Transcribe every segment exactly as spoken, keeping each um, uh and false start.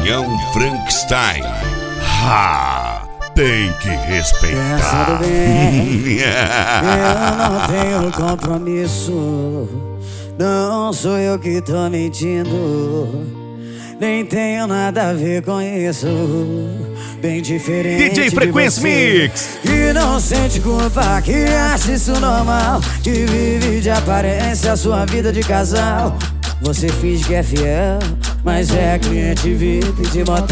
União Frankenstein. Ha! Tem que respeitar. Bem, eu não tenho compromisso. Não sou eu que tô mentindo. Nem tenho nada a ver com isso. Bem diferente D J Frequência Mix. Que não sente culpa, que acha isso normal, que vive de aparência a sua vida de casal. Você finge que é fiel, mas é cliente V I P de motel.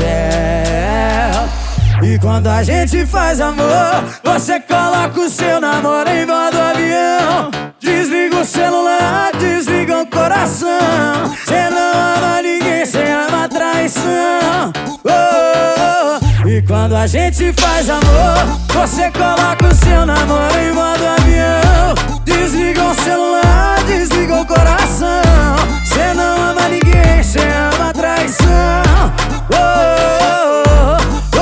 E quando a gente faz amor, você coloca o seu namoro em modo avião. Desliga o celular, desliga o coração. Cê não ama ninguém, cê ama traição. Oh, oh, oh. E quando a gente faz amor, você coloca o seu namoro em modo avião. Desliga o celular, desliga o coração. Cê não ama ninguém, cê ama traição. Oh, oh, oh,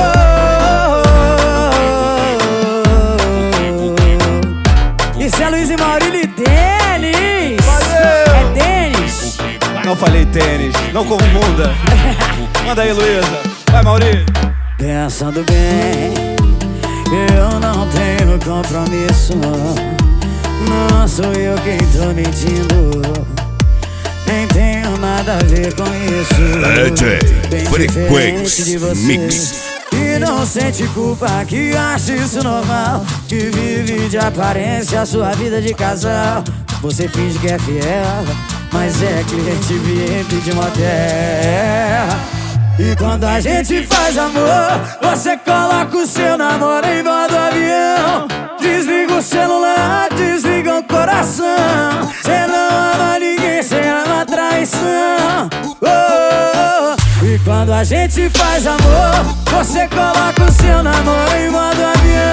oh. Isso é Luiz e Maurílio e Denis. Valeu. É Denis. Não falei tênis, não confunda. Manda aí, Luísa. Vai, Maurílio. Pensando bem, eu não tenho compromisso. Não sou eu quem tô mentindo. Nem tenho nada a ver com isso. D J Frequência Mix. E não sente culpa, que acha isso normal, que vive de aparência a sua vida de casal. Você finge que é fiel, mas é cliente V I P de motel. E quando a gente faz amor, você coloca o seu namoro em modo avião. Desliga o celular, desliga o coração. Cê não ama ninguém, cê ama traição. Oh, oh, oh. E quando a gente faz amor, você coloca o seu namoro em modo avião.